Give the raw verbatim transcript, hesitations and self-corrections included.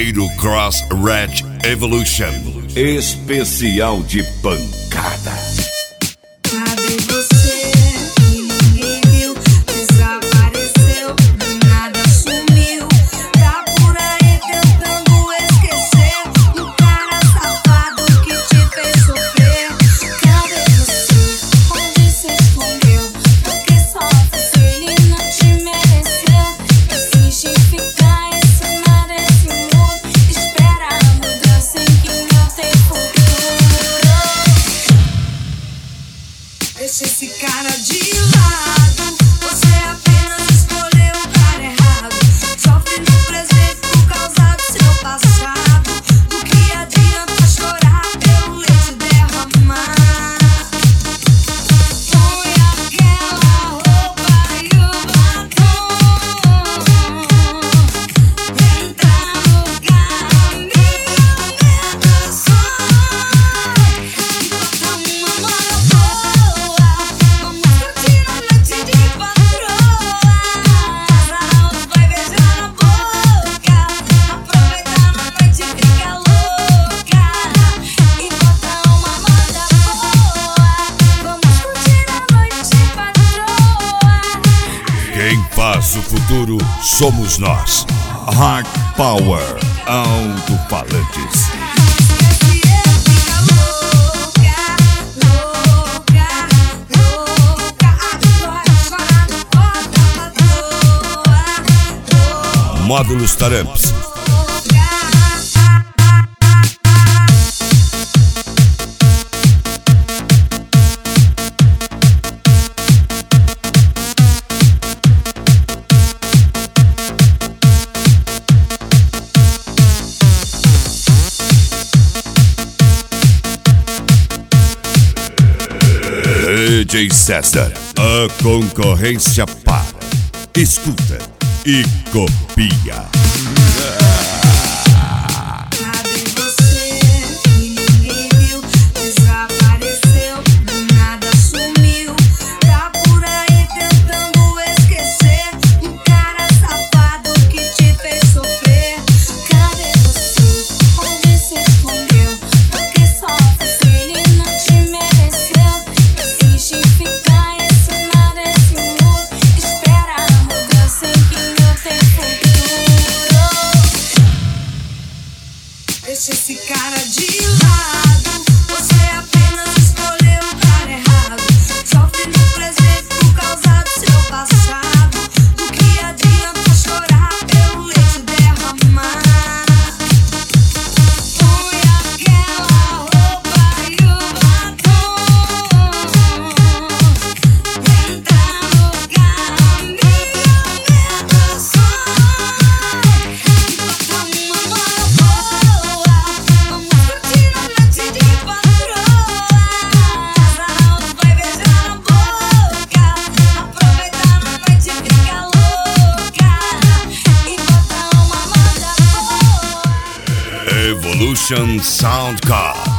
primeiro Cross Red Evolution. Especial de pancada. Cadê você? Ninguém viu. Desapareceu, do nada sumiu. Tá por aí tentando esquecer o cara safado que te fez sofrer. Cadê você? Onde se escondeu? Porque só você ele não te mereceu. Insiste em ficar em cima desse muro. Espera a mudança em que não tem futuro. Deixa esse cara de lado. Você apenas escolheu o cara errado. Sofre no presente por causa do seu passado. O que adianta chorar pelo leite derramar? Põe aquela roupa e o batom. Entra no caminho, meta só. E bota uma moda boa. Vamos curtir a noite de patroa. Alto vai beijar na boca. Aproveita na noite e fica louca. E bota uma moda boa. Vamos curtir a noite de patroa. Quem faz o futuro somos nós. Hard Power Alto-Falantes. Fica louca, louca, louca. Agora chorando, bota patroa. Módulos Taramps. D J César, a concorrência para. Escuta e copia. Cadê você? Ninguém viu. Desapareceu, do nada sumiu. Tá por aí tentando esquecer o cara safado que te fez sofrer. Cadê você? Onde se escondeu? Porque só você ele não te mereceu. Insiste em ficar em cima desse muro. Espera a mudança em que não tem futuro. Deixa esse cara de lado. Você apenas escolheu o cara errado. Sofre no presente por causa do seu passado. O que adianta chorar pelo leite derramar? Põe aquela roupa e o batom. Entra no caminho, meta só. E bota uma moda boa. Vamos curtir a noite de patroa. Alto vai beijar na boca. Aproveita na noite e fica louca. E bota uma moda boa. Evolution Sound Card.